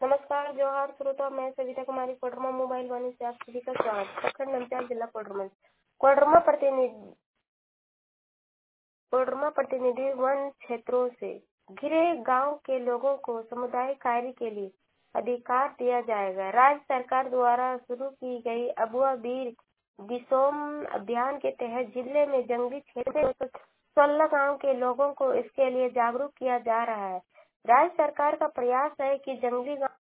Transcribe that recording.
नमस्कार, जोहार श्रोता। मैं सविता कुमारी कोडरमा मोबाइल वाणी से आप सभी का स्वागत। प्रखंड नमचाल, जिला कोडरमा। कोडरमा प्रतिनिधि वन क्षेत्रों से घिरे गांव के लोगों को सामुदायिक कार्य के लिए अधिकार दिया जाएगा। राज्य सरकार द्वारा शुरू की गई अबुआ वीर दिसोम अभियान के तहत जिले में जंगली क्षेत्र 16 गाँव के लोगों को इसके लिए जागरूक किया जा रहा है। राज्य सरकार का प्रयास है कि जंगली गाँव